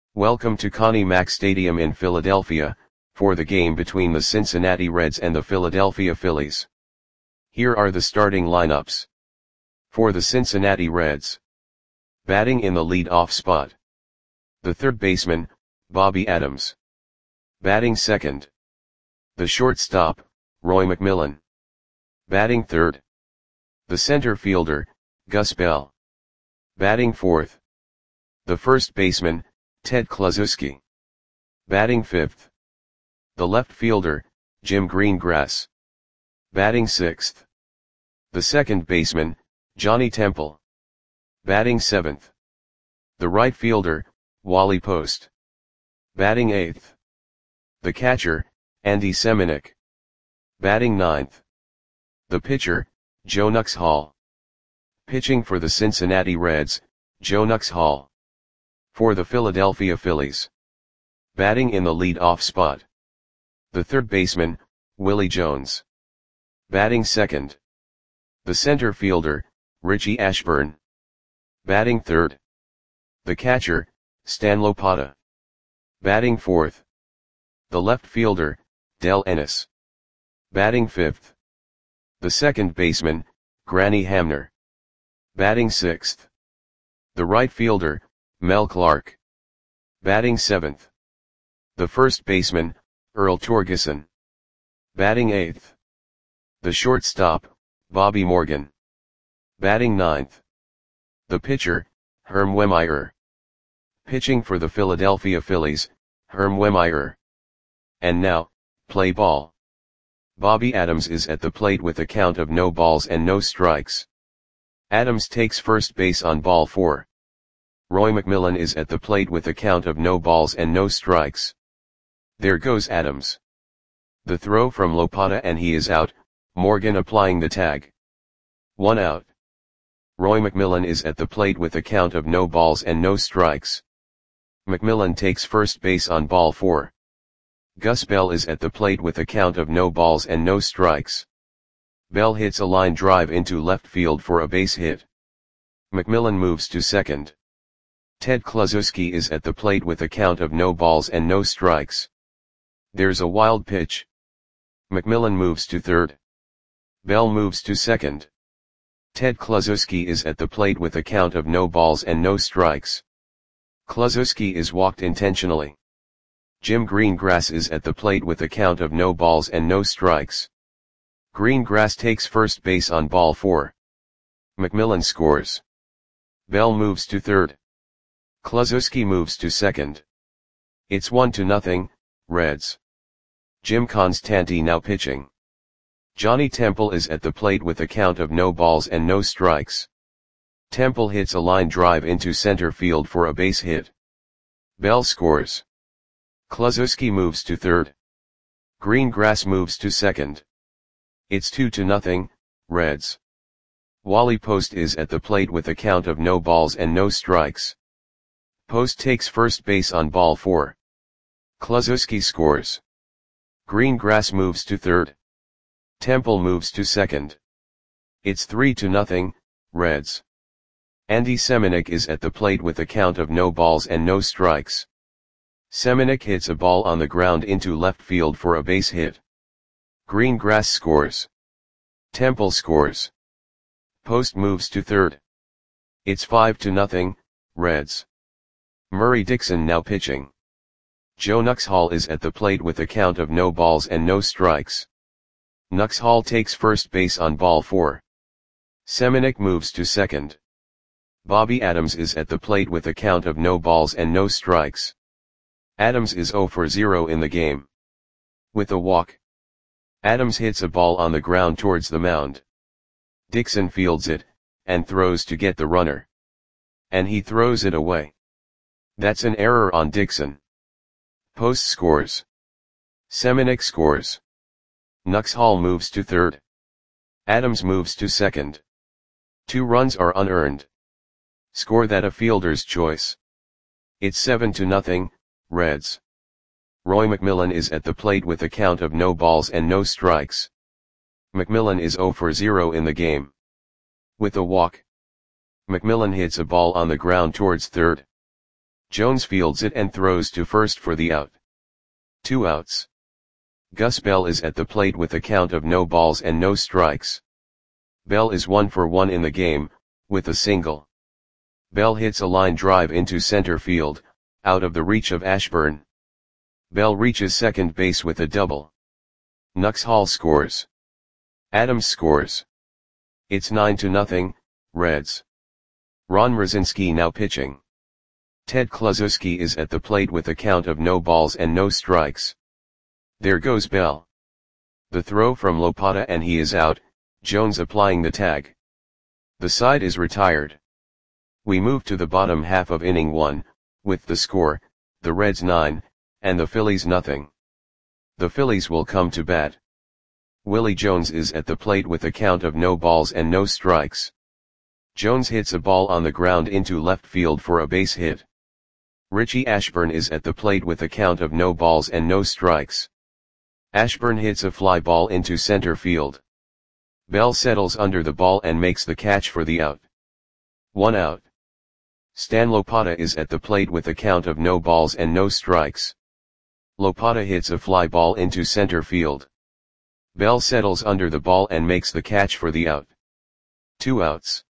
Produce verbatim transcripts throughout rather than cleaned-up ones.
Welcome to Connie Mack Stadium in Philadelphia, for the game between the Cincinnati Reds and the Philadelphia Phillies. Here are the starting lineups. For the Cincinnati Reds. Batting in the lead-off spot. The third baseman, Bobby Adams. Batting second. The shortstop, Roy McMillan. Batting third. The center fielder, Gus Bell. Batting fourth. The first baseman, Ted Kluszewski. Batting fifth. The left fielder, Jim Greengrass. Batting sixth. The second baseman, Johnny Temple. Batting seventh. The right fielder, Wally Post. Batting eighth. The catcher, Andy Semenuk. Batting ninth. The pitcher, Joe Nuxhall. Pitching for the Cincinnati Reds, Joe Nuxhall. For the Philadelphia Phillies. Batting in the lead-off spot. The third baseman, Willie Jones. Batting second. The center fielder, Richie Ashburn. Batting third. The catcher, Stan Lopata. Batting fourth. The left fielder, Del Ennis. Batting fifth. The second baseman, Granny Hamner. Batting sixth. The right fielder, Mel Clark. Batting seventh. The first baseman, Earl Torgeson. Batting eighth. The shortstop, Bobby Morgan. Batting ninth. The pitcher, Herm Wehmeyer. Pitching for the Philadelphia Phillies, Herm Wehmeyer. And now, play ball. Bobby Adams is at the plate with a count of no balls and no strikes. Adams takes first base on ball four. Roy McMillan is at the plate with a count of no balls and no strikes. There goes Adams. The throw from Lopata and he is out, Morgan applying the tag. One out. Roy McMillan is at the plate with a count of no balls and no strikes. McMillan takes first base on ball four. Gus Bell is at the plate with a count of no balls and no strikes. Bell hits a line drive into left field for a base hit. McMillan moves to second. Ted Kluszewski is at the plate with a count of no balls and no strikes. There's a wild pitch. McMillan moves to third. Bell moves to second. Ted Kluszewski is at the plate with a count of no balls and no strikes. Kluszewski is walked intentionally. Jim Greengrass is at the plate with a count of no balls and no strikes. Greengrass takes first base on ball four. McMillan scores. Bell moves to third. Kluszewski moves to second. It's one to nothing, Reds. Jim Constanti now pitching. Johnny Temple is at the plate with a count of no balls and no strikes. Temple hits a line drive into center field for a base hit. Bell scores. Kluszewski moves to third. Greengrass moves to second. It's two to nothing, Reds. Wally Post is at the plate with a count of no balls and no strikes. Post takes first base on ball four. Kluszewski scores. Greengrass moves to third. Temple moves to second. It's three to nothing, Reds. Andy Semenuk is at the plate with a count of no balls and no strikes. Semenuk hits a ball on the ground into left field for a base hit. Greengrass scores. Temple scores. Post moves to third. It's five to nothing, Reds. Murray Dixon now pitching. Joe Nuxhall is at the plate with a count of no balls and no strikes. Nuxhall takes first base on ball four. Semenuk moves to second. Bobby Adams is at the plate with a count of no balls and no strikes. Adams is zero for zero in the game. With a walk. Adams hits a ball on the ground towards the mound. Dixon fields it, and throws to get the runner. And he throws it away. That's an error on Dixon. Post scores. Semenuk scores. Nuxhall moves to third. Adams moves to second. Two runs are unearned. Score that a fielder's choice. It's seven to nothing, Reds. Roy McMillan is at the plate with a count of no balls and no strikes. McMillan is zero for zero in the game. With a walk. McMillan hits a ball on the ground towards third. Jones fields it and throws to first for the out. Two outs. Gus Bell is at the plate with a count of no balls and no strikes. Bell is one for one in the game, with a single. Bell hits a line drive into center field, out of the reach of Ashburn. Bell reaches second base with a double. Nux Hall scores. Adams scores. It's nine to nothing, Reds. Ron Mrozinski now pitching. Ted Kluszewski is at the plate with a count of no balls and no strikes. There goes Bell. The throw from Lopata and he is out, Jones applying the tag. The side is retired. We move to the bottom half of inning one, with the score, the Reds nine, and the Phillies nothing. The Phillies will come to bat. Willie Jones is at the plate with a count of no balls and no strikes. Jones hits a ball on the ground into left field for a base hit. Richie Ashburn is at the plate with a count of no balls and no strikes. Ashburn hits a fly ball into center field. Bell settles under the ball and makes the catch for the out. One out. Stan Lopata is at the plate with a count of no balls and no strikes. Lopata hits a fly ball into center field. Bell settles under the ball and makes the catch for the out. Two outs.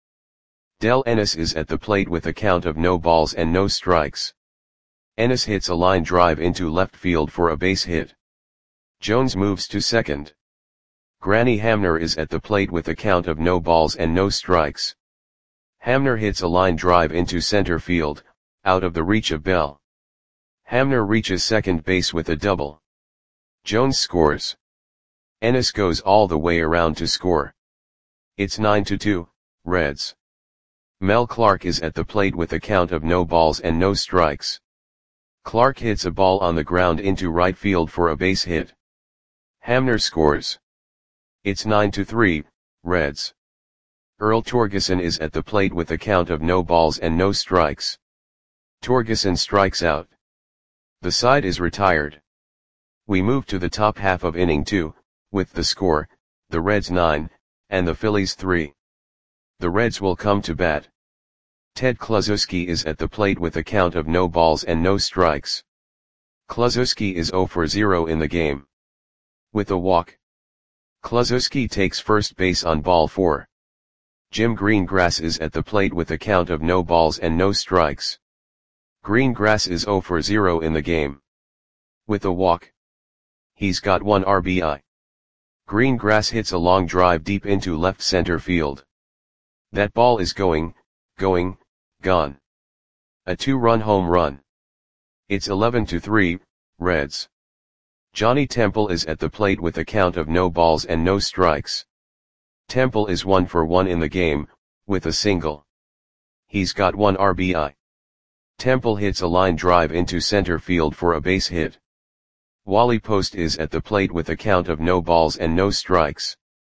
Del Ennis is at the plate with a count of no balls and no strikes. Ennis hits a line drive into left field for a base hit. Jones moves to second. Granny Hamner is at the plate with a count of no balls and no strikes. Hamner hits a line drive into center field, out of the reach of Bell. Hamner reaches second base with a double. Jones scores. Ennis goes all the way around to score. It's nine to two, Reds. Mel Clark is at the plate with a count of no balls and no strikes. Clark hits a ball on the ground into right field for a base hit. Hamner scores. It's nine to three, Reds. Earl Torgeson is at the plate with a count of no balls and no strikes. Torgeson strikes out. The side is retired. We move to the top half of inning two, with the score, the Reds nine, and the Phillies three. The Reds will come to bat. Ted Kluszewski is at the plate with a count of no balls and no strikes. Kluszewski is zero for zero in the game. With a walk. Kluszewski takes first base on ball four. Jim Greengrass is at the plate with a count of no balls and no strikes. Greengrass is zero for zero in the game. With a walk. He's got one R B I. Greengrass hits a long drive deep into left center field. That ball is going, going, gone. A two-run home run. It's eleven to three, Reds. Johnny Temple is at the plate with a count of no balls and no strikes. Temple is one for one in the game, with a single. He's got one R B I. Temple hits a line drive into center field for a base hit. Wally Post is at the plate with a count of no balls and no strikes.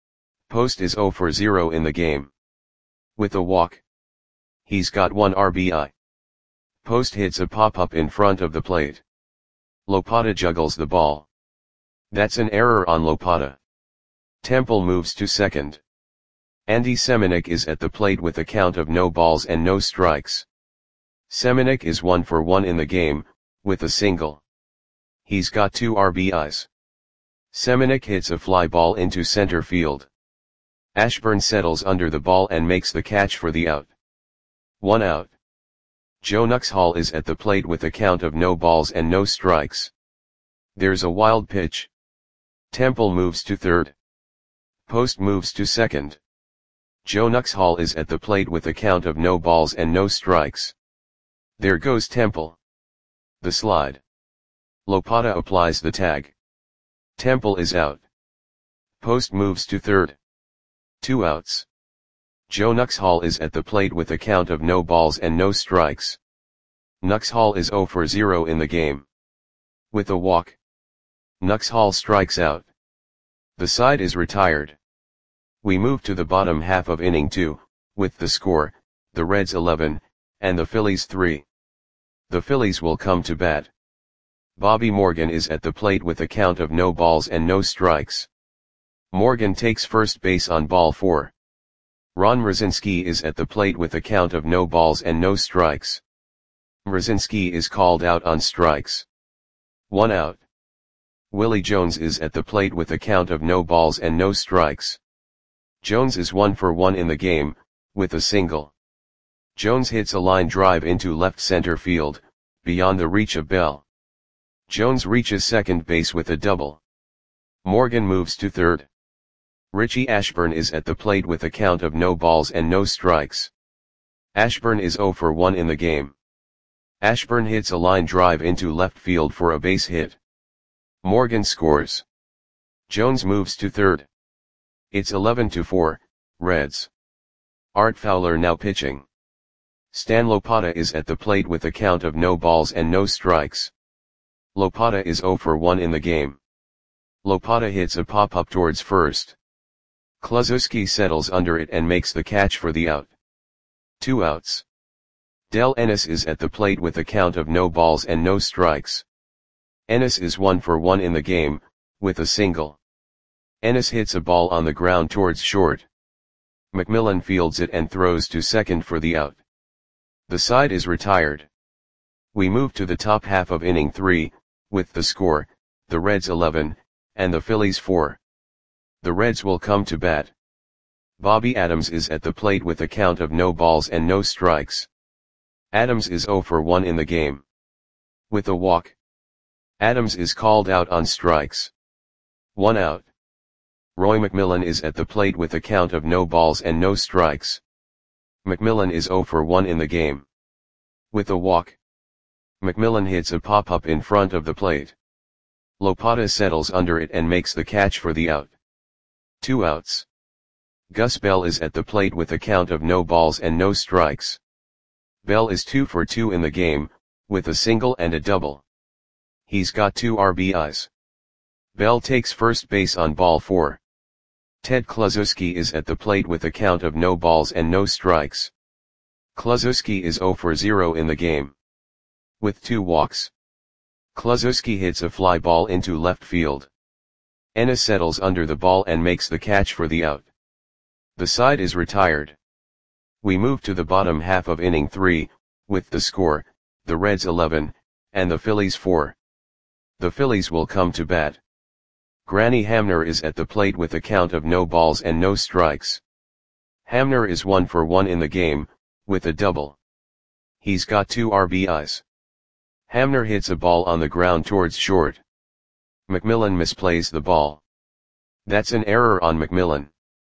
Post is zero for zero in the game. With a walk. He's got one R B I. Post hits a pop-up in front of the plate. Lopata juggles the ball. That's an error on Lopata. Temple moves to second. Andy Semenuk is at the plate with a count of no balls and no strikes. Semenuk is one for one in the game, with a single. He's got two R B Is. Semenuk hits a fly ball into center field. Ashburn settles under the ball and makes the catch for the out. One out. Joe Nuxhall is at the plate with a count of no balls and no strikes. There's a wild pitch. Temple moves to third. Post moves to second. Joe Nuxhall is at the plate with a count of no balls and no strikes. There goes Temple. The slide. Lopata applies the tag. Temple is out. Post moves to third. Two outs. Joe Nuxhall is at the plate with a count of no balls and no strikes. Nuxhall is zero for zero in the game. With a walk. Nuxhall strikes out. The side is retired. We move to the bottom half of inning two, with the score, the Reds eleven, and the Phillies three. The Phillies will come to bat. Bobby Morgan is at the plate with a count of no balls and no strikes. Morgan takes first base on ball four. Ron Mrozinski is at the plate with a count of no balls and no strikes. Mrazinski is called out on strikes. One out. Willie Jones is at the plate with a count of no balls and no strikes. Jones is one for one in the game, with a single. Jones hits a line drive into left center field, beyond the reach of Bell. Jones reaches second base with a double. Morgan moves to third. Richie Ashburn is at the plate with a count of no balls and no strikes. Ashburn is zero for one in the game. Ashburn hits a line drive into left field for a base hit. Morgan scores. Jones moves to third. It's eleven to four, Reds. Art Fowler now pitching. Stan Lopata is at the plate with a count of no balls and no strikes. Lopata is zero for one in the game. Lopata hits a pop-up towards first. Kluszewski settles under it and makes the catch for the out. Two outs. Del Ennis is at the plate with a count of no balls and no strikes. Ennis is one for one in the game, with a single. Ennis hits a ball on the ground towards short. McMillan fields it and throws to second for the out. The side is retired. We move to the top half of inning three, with the score, the Reds eleven, and the Phillies four. The Reds will come to bat. Bobby Adams is at the plate with a count of no balls and no strikes. Adams is zero for one in the game. With a walk. Adams is called out on strikes. One out. Roy McMillan is at the plate with a count of no balls and no strikes. McMillan is zero for one in the game. With a walk. McMillan hits a pop-up in front of the plate. Lopata settles under it and makes the catch for the out. Two outs. Gus Bell is at the plate with a count of no balls and no strikes. Bell is two for two in the game, with a single and a double. He's got two R B Is. Bell takes first base on ball four. Ted Kluszewski is at the plate with a count of no balls and no strikes. Kluszewski is zero for zero in the game. With two walks. Kluszewski hits a fly ball into left field. Ennis settles under the ball and makes the catch for the out. The side is retired. We move to the bottom half of inning three, with the score, the Reds eleven, and the Phillies four. The Phillies will come to bat. Granny Hamner is at the plate with a count of no balls and no strikes. Hamner is one for one in the game, with a double. He's got two R B Is. Hamner hits a ball on the ground towards short. McMillan misplays the ball. That's an error on McMillan.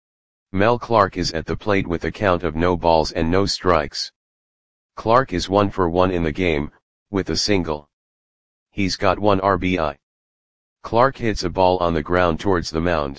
Mel Clark is at the plate with a count of no balls and no strikes. Clark is one for one in the game, with a single. He's got one R B I. Clark hits a ball on the ground towards the mound.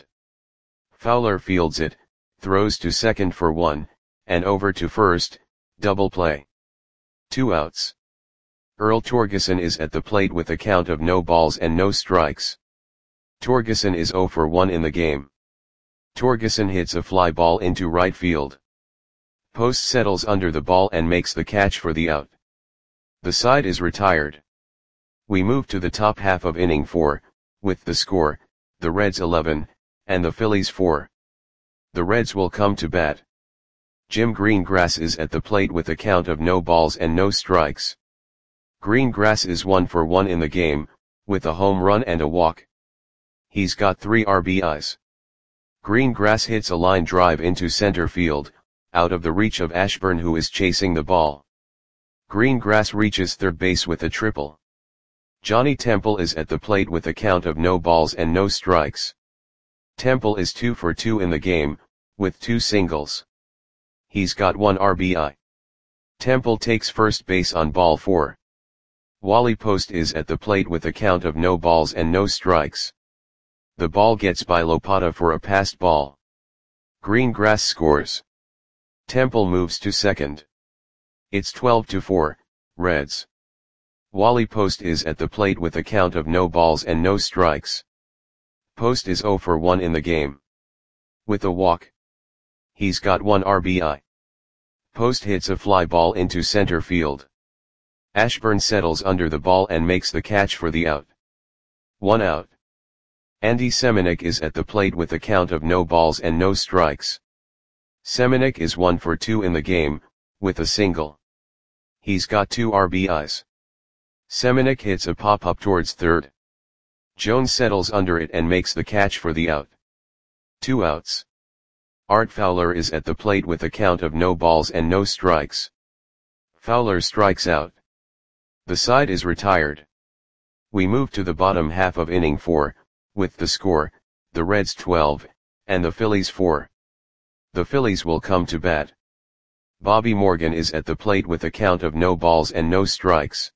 Fowler fields it, throws to second for one, and over to first, double play. Two outs. Earl Torgeson is at the plate with a count of no balls and no strikes. Torgeson is zero for one in the game. Torgeson hits a fly ball into right field. Post settles under the ball and makes the catch for the out. The side is retired. We move to the top half of inning four, with the score, the Reds eleven, and the Phillies four. The Reds will come to bat. Jim Greengrass is at the plate with a count of no balls and no strikes. Greengrass is one for one in the game, with a home run and a walk. He's got three R B Is. Greengrass hits a line drive into center field, out of the reach of Ashburn, who is chasing the ball. Greengrass reaches third base with a triple. Johnny Temple is at the plate with a count of no balls and no strikes. Temple is two for two in the game, with two singles. He's got one R B I. Temple takes first base on ball four. Wally Post is at the plate with a count of no balls and no strikes. The ball gets by Lopata for a passed ball. Greengrass scores. Temple moves to second. It's twelve to four, Reds. Wally Post is at the plate with a count of no balls and no strikes. Post is zero for one in the game. With a walk. He's got one R B I. Post hits a fly ball into center field. Ashburn settles under the ball and makes the catch for the out. One out. Andy Semenuk is at the plate with a count of no balls and no strikes. Semenuk is one for two in the game, with a single. He's got two R B Is. Semeniuk hits a pop-up towards third. Jones settles under it and makes the catch for the out. Two outs. Art Fowler is at the plate with a count of no balls and no strikes. Fowler strikes out. The side is retired. We move to the bottom half of inning four, with the score, the Reds twelve, and the Phillies four. The Phillies will come to bat. Bobby Morgan is at the plate with a count of no balls and no strikes.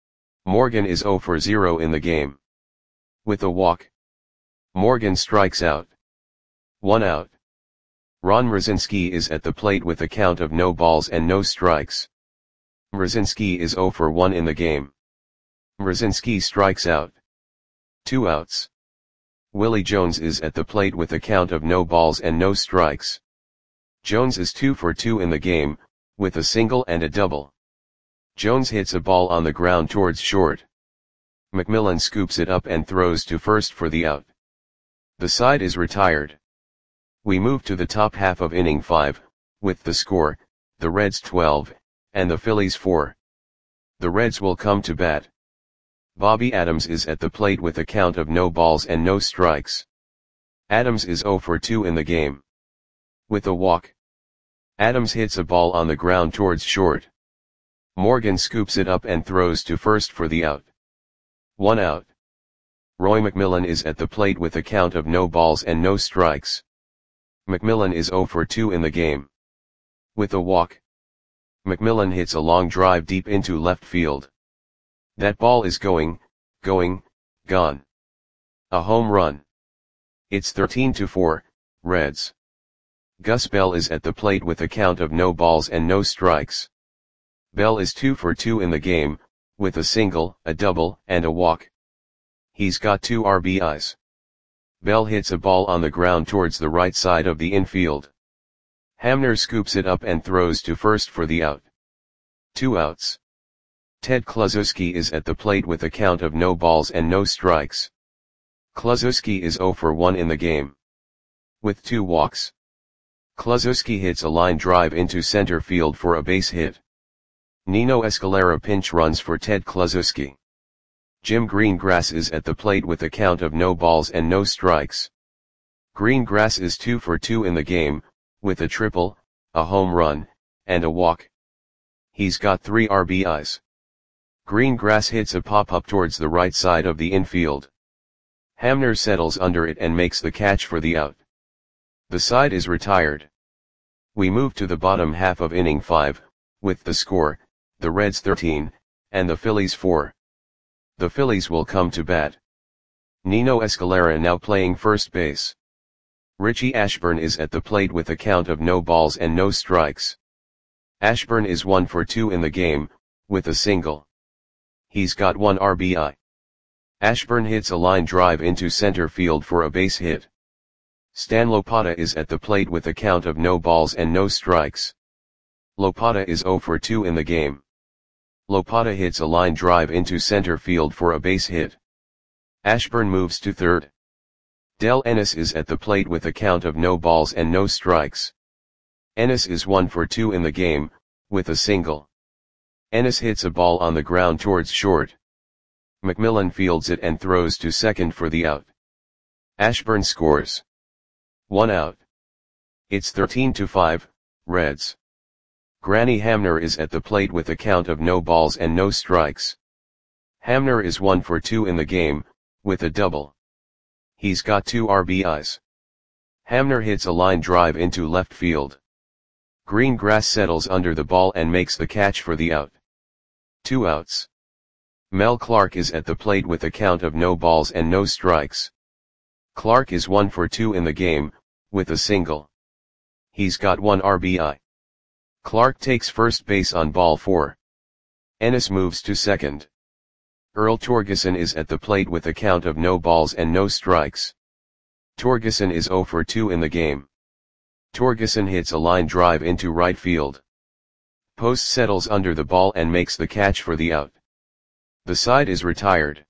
Morgan is zero for zero in the game. With a walk, Morgan strikes out. One out. Ron Mrozinski is at the plate with a count of no balls and no strikes. Mrozinski is zero for one in the game. Mrozinski strikes out. Two outs. Willie Jones is at the plate with a count of no balls and no strikes. Jones is two for two in the game, with a single and a double. Jones hits a ball on the ground towards short. McMillan scoops it up and throws to first for the out. The side is retired. We move to the top half of inning five, with the score, the Reds twelve, and the Phillies four. The Reds will come to bat. Bobby Adams is at the plate with a count of no balls and no strikes. Adams is zero for two in the game. With a walk, Adams hits a ball on the ground towards short. Morgan scoops it up and throws to first for the out. One out. Roy McMillan is at the plate with a count of no balls and no strikes. McMillan is zero for two in the game. With a walk, McMillan hits a long drive deep into left field. That ball is going, going, gone. A home run. It's thirteen to four, Reds. Gus Bell is at the plate with a count of no balls and no strikes. Bell is two for two in the game, with a single, a double, and a walk. He's got two R B Is. Bell hits a ball on the ground towards the right side of the infield. Hamner scoops it up and throws to first for the out. Two outs. Ted Kluszewski is at the plate with a count of no balls and no strikes. Kluszewski is zero for one in the game. With two walks, Kluszewski hits a line drive into center field for a base hit. Nino Escalera pinch runs for Ted Kluszewski. Jim Greengrass is at the plate with a count of no balls and no strikes. Greengrass is two for two in the game, with a triple, a home run, and a walk. He's got three R B Is. Greengrass hits a pop-up towards the right side of the infield. Hamner settles under it and makes the catch for the out. The side is retired. We move to the bottom half of inning five, with the score, the Reds thirteen, and the Phillies four. The Phillies will come to bat. Nino Escalera now playing first base. Richie Ashburn is at the plate with a count of no balls and no strikes. Ashburn is one for two in the game, with a single. He's got one R B I. Ashburn hits a line drive into center field for a base hit. Stan Lopata is at the plate with a count of no balls and no strikes. Lopata is zero for two in the game. Lopata hits a line drive into center field for a base hit. Ashburn moves to third. Del Ennis is at the plate with a count of no balls and no strikes. Ennis is one for two in the game, with a single. Ennis hits a ball on the ground towards short. McMillan fields it and throws to second for the out. Ashburn scores. One out. It's thirteen to five, Reds. Granny Hamner is at the plate with a count of no balls and no strikes. Hamner is one for two in the game, with a double. He's got two R B Is. Hamner hits a line drive into left field. Greengrass settles under the ball and makes the catch for the out. Two outs. Mel Clark is at the plate with a count of no balls and no strikes. Clark is one for two in the game, with a single. He's got one R B I. Clark takes first base on ball four. Ennis moves to second. Earl Torgeson is at the plate with a count of no balls and no strikes. Torgeson is zero for two in the game. Torgeson hits a line drive into right field. Post settles under the ball and makes the catch for the out. The side is retired.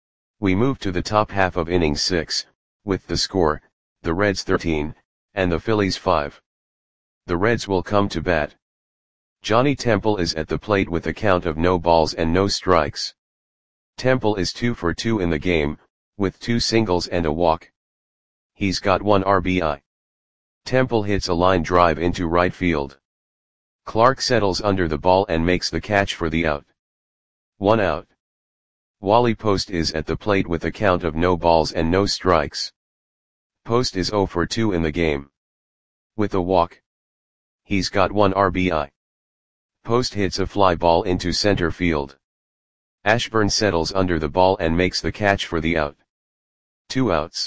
We move to the top half of inning six, with the score, the Reds thirteen, and the Phillies five. The Reds will come to bat. Johnny Temple is at the plate with a count of no balls and no strikes. Temple is two for two in the game, with two singles and a walk. He's got one R B I. Temple hits a line drive into right field. Clark settles under the ball and makes the catch for the out. One out. Wally Post is at the plate with a count of no balls and no strikes. Post is zero for two in the game. With a walk. He's got one R B I. Post hits a fly ball into center field. Ashburn settles under the ball and makes the catch for the out. Two outs.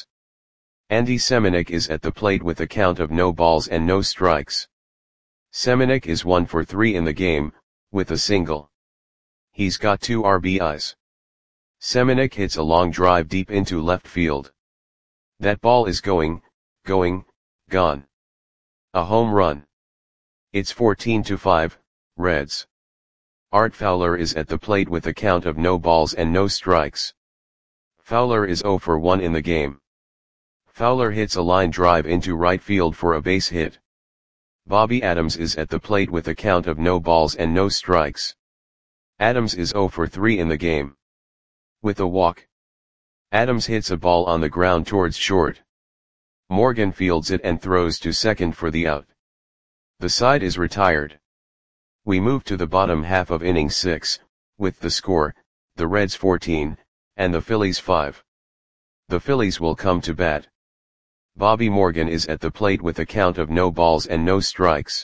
Andy Semenuk is at the plate with a count of no balls and no strikes. Semenuk is one for three in the game, with a single. He's got two R B Is. Semenuk hits a long drive deep into left field. That ball is going, going, gone. A home run. It's fourteen to five, Reds. Art Fowler is at the plate with a count of no balls and no strikes. Fowler is zero for one in the game. Fowler hits a line drive into right field for a base hit. Bobby Adams is at the plate with a count of no balls and no strikes. Adams is zero for three in the game. With a walk. Adams hits a ball on the ground towards short. Morgan fields it and throws to second for the out. The side is retired. We move to the bottom half of inning six, with the score, the Reds fourteen, and the Phillies five. The Phillies will come to bat. Bobby Morgan is at the plate with a count of no balls and no strikes.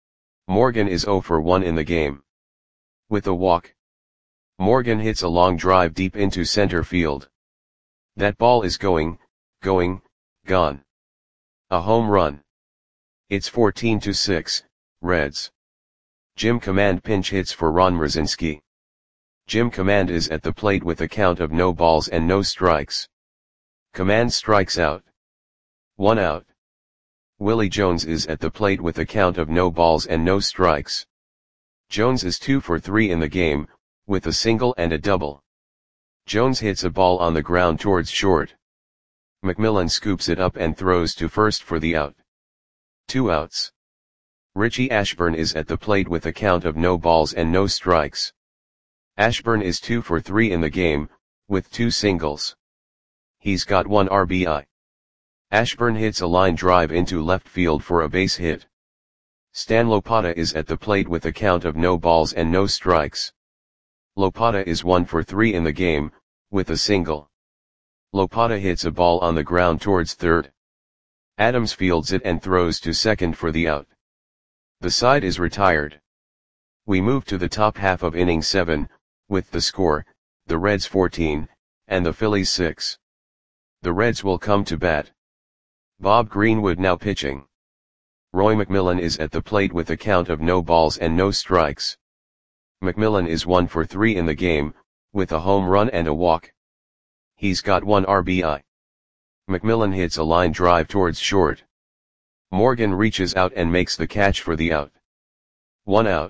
Morgan is zero for one in the game. With a walk. Morgan hits a long drive deep into center field. That ball is going, going, gone. A home run. It's fourteen to six, Reds. Jim Command pinch hits for Ron Mrozinski. Jim Command is at the plate with a count of no balls and no strikes. Command strikes out. One out. Willie Jones is at the plate with a count of no balls and no strikes. Jones is two for three in the game, with a single and a double. Jones hits a ball on the ground towards short. McMillan scoops it up and throws to first for the out. Two outs. Richie Ashburn is at the plate with a count of no balls and no strikes. Ashburn is two for three in the game, with two singles. He's got one R B I. Ashburn hits a line drive into left field for a base hit. Stan Lopata is at the plate with a count of no balls and no strikes. Lopata is one for three in the game, with a single. Lopata hits a ball on the ground towards third. Adams fields it and throws to second for the out. The side is retired. We move to the top half of inning seven, with the score, the Reds fourteen, and the Phillies six. The Reds will come to bat. Bob Greenwood now pitching. Roy McMillan is at the plate with a count of no balls and no strikes. McMillan is one for three in the game, with a home run and a walk. He's got one R B I. McMillan hits a line drive towards short. Morgan reaches out and makes the catch for the out. One out.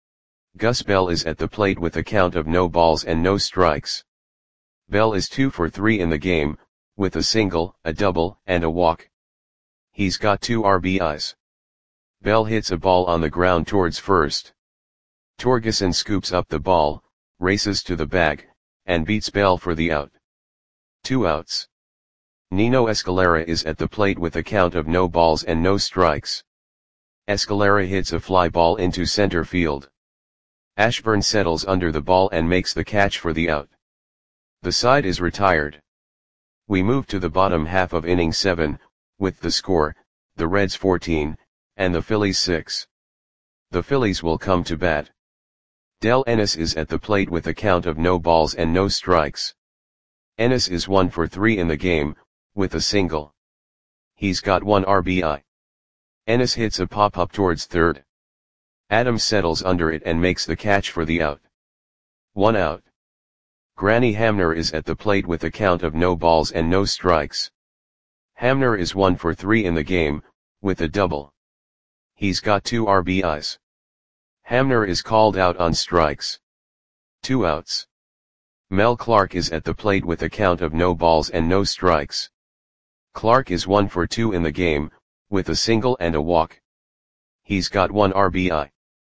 Gus Bell is at the plate with a count of no balls and no strikes. Bell is two for three in the game, with a single, a double, and a walk. He's got two R B Is. Bell hits a ball on the ground towards first. Torgeson scoops up the ball, races to the bag, and beats Bell for the out. Two outs. Nino Escalera is at the plate with a count of no balls and no strikes. Escalera hits a fly ball into center field. Ashburn settles under the ball and makes the catch for the out. The side is retired. We move to the bottom half of inning seven, with the score, the Reds fourteen, and the Phillies six. The Phillies will come to bat. Del Ennis is at the plate with a count of no balls and no strikes. Ennis is one for three in the game, with a single. He's got one R B I. Ennis hits a pop-up towards third. Adams settles under it and makes the catch for the out. One out. Granny Hamner is at the plate with a count of no balls and no strikes. Hamner is one for three in the game, with a double. He's got two R B Is. Hamner is called out on strikes. Two outs. Mel Clark is at the plate with a count of no balls and no strikes. Clark is one for two in the game, with a single and a walk. He's got one R B I.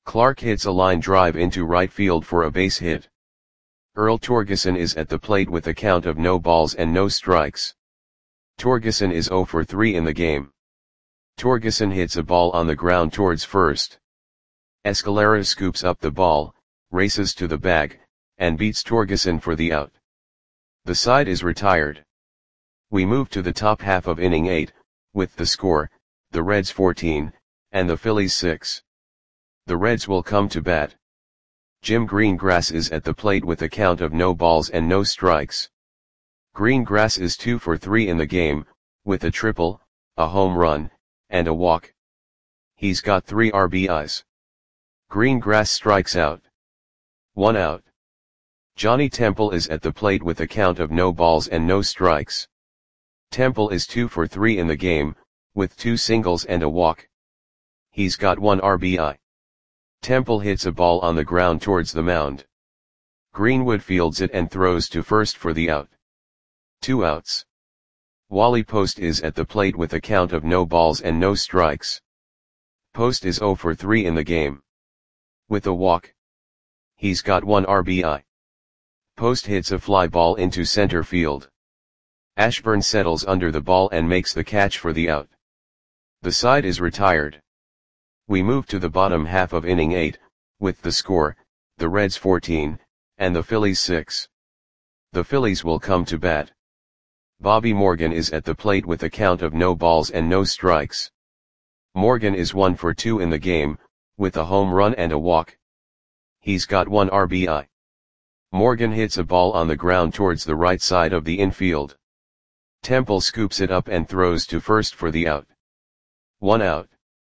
Clark hits a line drive into right field for a base hit. Earl Torgeson is at the plate with a count of no balls and no strikes. Torgeson is zero for three in the game. Torgeson hits a ball on the ground towards first. Escalera scoops up the ball, races to the bag, and beats Torgeson for the out. The side is retired. We move to the top half of inning eight, with the score, the Reds fourteen, and the Phillies six. The Reds will come to bat. Jim Greengrass is at the plate with a count of no balls and no strikes. Greengrass is two for three in the game, with a triple, a home run, and a walk. He's got three R B Is. Greengrass strikes out. One out. Johnny Temple is at the plate with a count of no balls and no strikes. Temple is two for three in the game, with two singles and a walk. He's got one R B I. Temple hits a ball on the ground towards the mound. Greenwood fields it and throws to first for the out. Two outs. Wally Post is at the plate with a count of no balls and no strikes. Post is zero for three in the game. With a walk. He's got one R B I. Post hits a fly ball into center field. Ashburn settles under the ball and makes the catch for the out. The side is retired. We move to the bottom half of inning eight, with the score, the Reds fourteen, and the Phillies six. The Phillies will come to bat. Bobby Morgan is at the plate with a count of no balls and no strikes. Morgan is one for two in the game, with a home run and a walk. He's got one R B I. Morgan hits a ball on the ground towards the right side of the infield. Temple scoops it up and throws to first for the out. One out.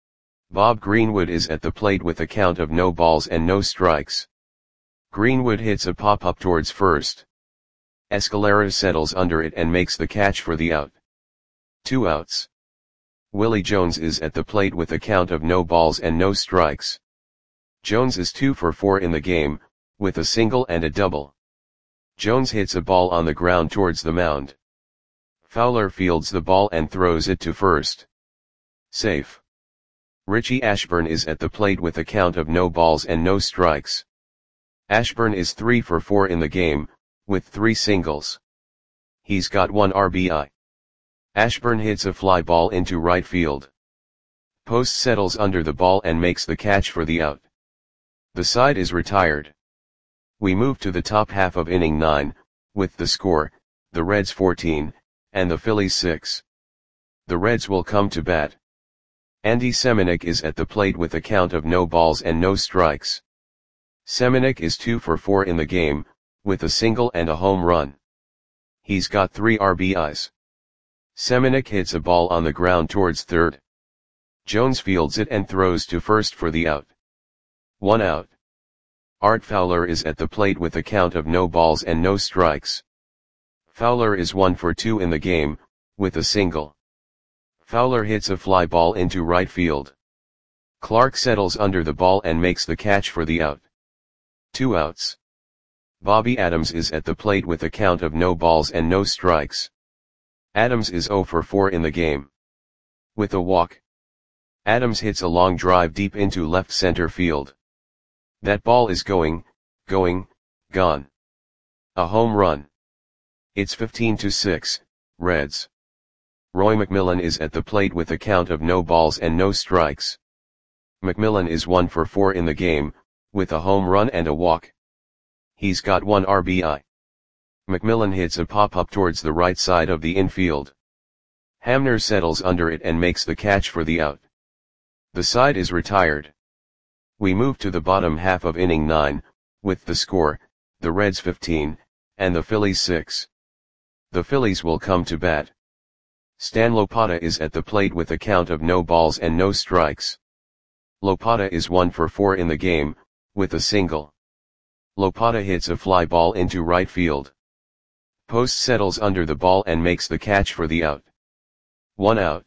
Bob Greenwood is at the plate with a count of no balls and no strikes. Greenwood hits a pop-up towards first. Escalera settles under it and makes the catch for the out. Two outs. Willie Jones is at the plate with a count of no balls and no strikes. Jones is two for four in the game, with a single and a double. Jones hits a ball on the ground towards the mound. Fowler fields the ball and throws it to first. Safe. Richie Ashburn is at the plate with a count of no balls and no strikes. Ashburn is three for four in the game, with three singles. He's got one R B I. Ashburn hits a fly ball into right field. Post settles under the ball and makes the catch for the out. The side is retired. We move to the top half of inning nine, with the score, the Reds fourteen, and the Phillies six. The Reds will come to bat. Andy Semenuk is at the plate with a count of no balls and no strikes. Semenuk is two for four in the game, with a single and a home run. He's got three R B Is. Semenuk hits a ball on the ground towards third. Jones fields it and throws to first for the out. One out. Art Fowler is at the plate with a count of no balls and no strikes. Fowler is one for two in the game, with a single. Fowler hits a fly ball into right field. Clark settles under the ball and makes the catch for the out. Two outs. Bobby Adams is at the plate with a count of no balls and no strikes. Adams is zero for four in the game. With a walk. Adams hits a long drive deep into left center field. That ball is going, going, gone. A home run. It's fifteen to six, Reds. Roy McMillan is at the plate with a count of no balls and no strikes. McMillan is one for four in the game, with a home run and a walk. He's got one R B I. McMillan hits a pop-up towards the right side of the infield. Hamner settles under it and makes the catch for the out. The side is retired. We move to the bottom half of inning nine, with the score, the Reds fifteen, and the Phillies six. The Phillies will come to bat. Stan Lopata is at the plate with a count of no balls and no strikes. Lopata is one for four in the game, with a single. Lopata hits a fly ball into right field. Post settles under the ball and makes the catch for the out. One out.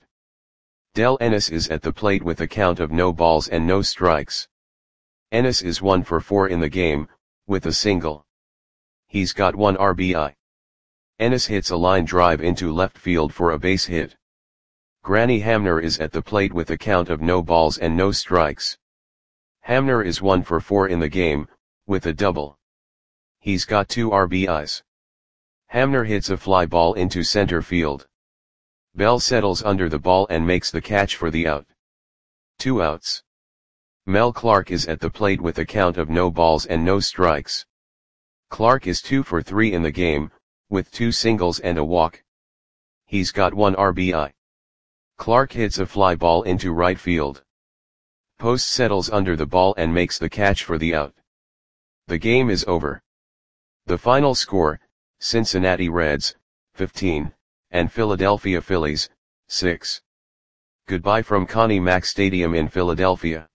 Del Ennis is at the plate with a count of no balls and no strikes. Ennis is one for four in the game, with a single. He's got one R B I. Ennis hits a line drive into left field for a base hit. Granny Hamner is at the plate with a count of no balls and no strikes. Hamner is one for four in the game, with a double. He's got two R B Is. Hamner hits a fly ball into center field. Bell settles under the ball and makes the catch for the out. Two outs. Mel Clark is at the plate with a count of no balls and no strikes. Clark is two for three in the game, with two singles and a walk. He's got one R B I. Clark hits a fly ball into right field. Post settles under the ball and makes the catch for the out. The game is over. The final score, Cincinnati Reds, fifteen, and Philadelphia Phillies, six. Goodbye from Connie Mack Stadium in Philadelphia.